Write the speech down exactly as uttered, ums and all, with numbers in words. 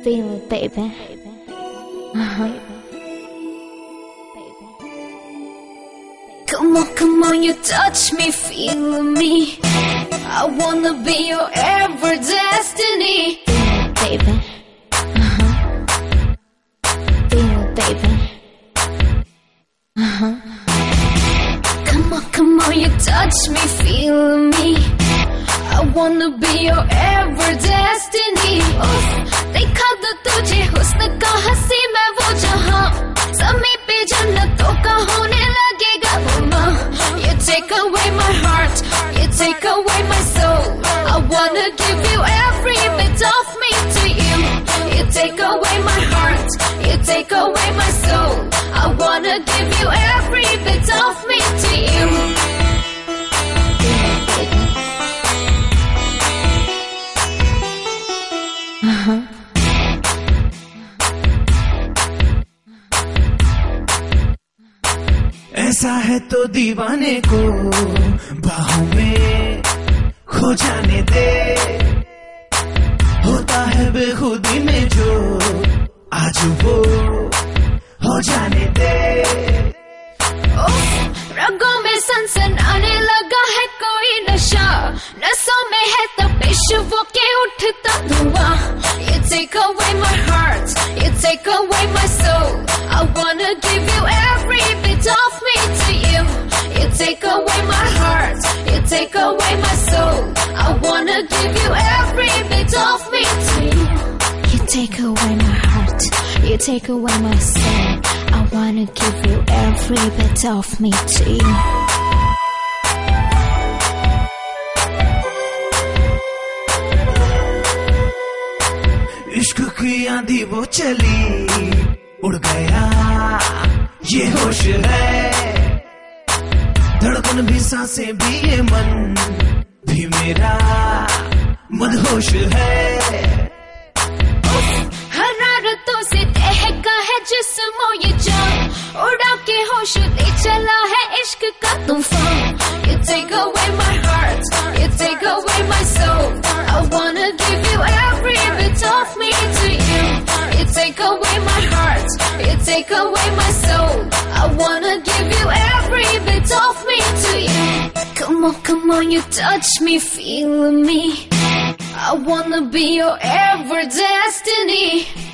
Feel it, baby. Uh-huh. Come on, come on, you touch me, feel me. I wanna be your ever destiny. Feel it, baby. Uh-huh. Feel it, baby. Uh-huh. Come on, come on, you touch me, feel me. I wanna be your ever destiny. Oof, देखा तो तुझे हुस्न का हंसी मैं वो जहां समय पे जन्नतों का होने लगेगा मम्मा. You take away my heart, you take away my soul. I wanna give you every bit of me to you. You take away my heart, you take away my soul. I wanna give you every bit of me to you. Uh-huh. ऐसा है तो दीवाने को बाहों में खो जाने दे. होता है बेखुदी में जो आज वो हो जाने दे. रगों में सनसनाने लगा है कोई नशा. नसों में है तपिश वो के उठता धुआं. You take away my heart, you take away my soul. I wanna give you every bit of me to you. You take away my heart, you take away my soul. I wanna give you every bit of me to you. You take away my heart, you take away my soul. I wanna give you every bit of me to you. इश्क की आंधी वो चली उड़ गया ये होश है. धड़कन भी सांसें भी ये मन भी मेरा मदहोश है. हरारतों से दहका है जिस्मों ये जान. उड़ा के होश ले चला है इश्क का तूफान. You take away my heart, you take away my soul. I wanna give you every bit of me to you. You take away my heart, you take away my soul. I wanna give you every bit of me to you. Come on, come on, you touch me, feel me. I wanna be your ever destiny.